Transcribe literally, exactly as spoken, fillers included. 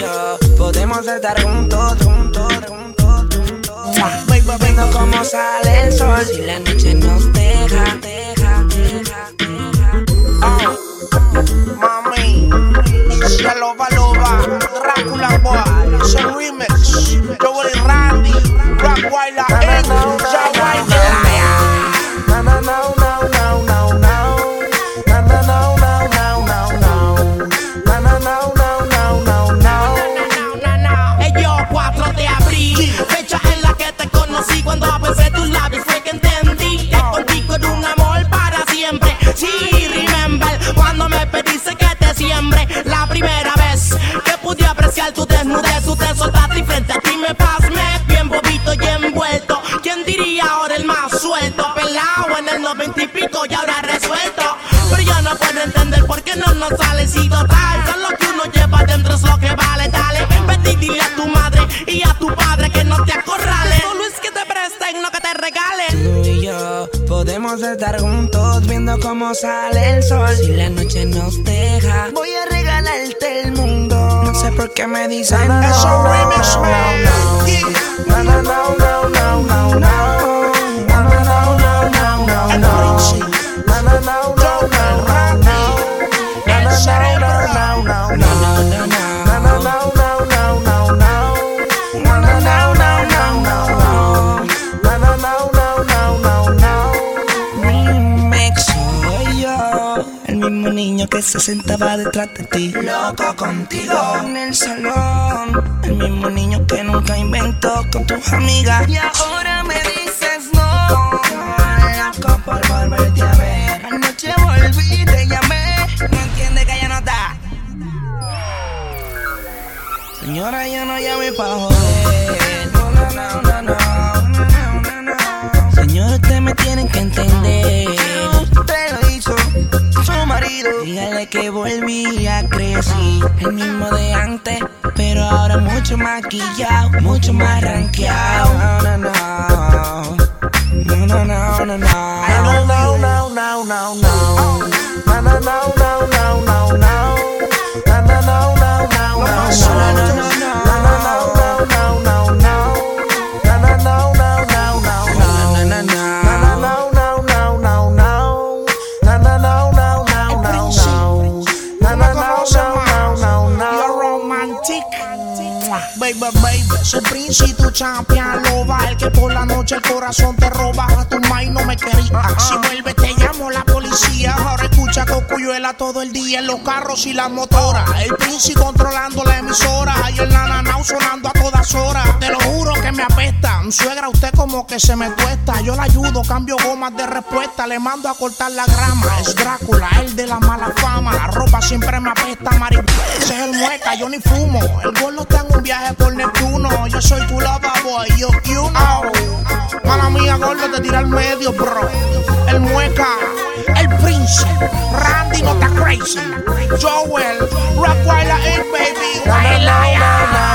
yo podemos estar juntos, juntos, juntos, juntos. Baby, viendo cómo sale el sol si la noche nos deja, deja, deja, deja. Oh, mami, se loba, loba, Drácula Boy, es el remix, Joel y Randy, Rockweiler, Inc, Jawai. No, no, no, no, no, no, no. No, no, no, no, no, no, no. No, no, no, no, no, no, no. Ellos cuatro de abril, fecha en la que te conocí. Cuando besé tus labios fue que entendí que contigo era un amor para siempre. Sí, remember cuando me pediste que te siembre. La primera vez que pude apreciar tu desnudez, tú te soltaste y frente a ti me pasmé, bien bobito y envuelto. ¿Quién diría ahora el más suelto? Pelado en el noventa y pico y ahora resuelto. Pero yo no puedo entender por qué no nos sale si total. Son lo que uno lleva dentro es lo que vale, dale. Vete y dile a tu madre y a tu padre que no te acorralen. Solo es que te presten, no que te regalen. Tú y yo podemos estar juntos viendo cómo sale el sol si la noche nos deja. Voy a regalarte el mundo. No sé por qué me dicen no. Es un remix, man. No, no, no, no, no, no, no. No, no, no, no, no, no, no. No, no, no, no, no, no. El cerebro. No, no, no, no, no, no, no, no, no, no, no. No, no, no, no, no, no, no. No, no, no, no, no, no, no. Remix soy yo, el mismo niño que se sentaba detrás de ti, loco contigo en el salón, el mismo niño que nunca inventó con tus amigas y ahora me dices no, loco por volverte a ver. Anoche volví y te llamé, no entiende que ya no está. Señora, yo no llamé pa' joder. No, no, no, no, no, no, no, no. Señor, usted me tienen que entender. Usted lo hizo, su marido. Dígale que volví a crecer, el mismo de antes, pero ahora mucho más maquillado, mucho más rankeado. No, no, no. No, no, no, no, no. No, no, no, no, no, no. No, no, no, no, no, no, no. No, no, no, no, no, no, no. Baby, baby, soy Prince y tu champion loba. El que por la noche el corazón te roba. A tu maíz no me quería. Si vuelve te llamo la policía. Ahora escucha Cocuyuela todo el día en los carros y las motoras. El Prince controlando la emisora. Y el nananao sonando a todas horas. Te lo juro que me apesta. Suegra, usted como que se me cuesta. Yo la ayudo, cambio gomas de respuesta. Le mando a cortar la grama. Es Drácula, el de la mala fama. La ropa siempre me apesta, marihuana. Ese es el mueca, yo ni fumo. El gordo está en un viaje por Neptuno. Yo soy tu lover boy, yo, you know. Mala mía, gordo, te tira al medio, bro. El mueca, el Prince, Randy no está crazy. Joel, Rockweiler, Inc, baby. No, no, no, no, no.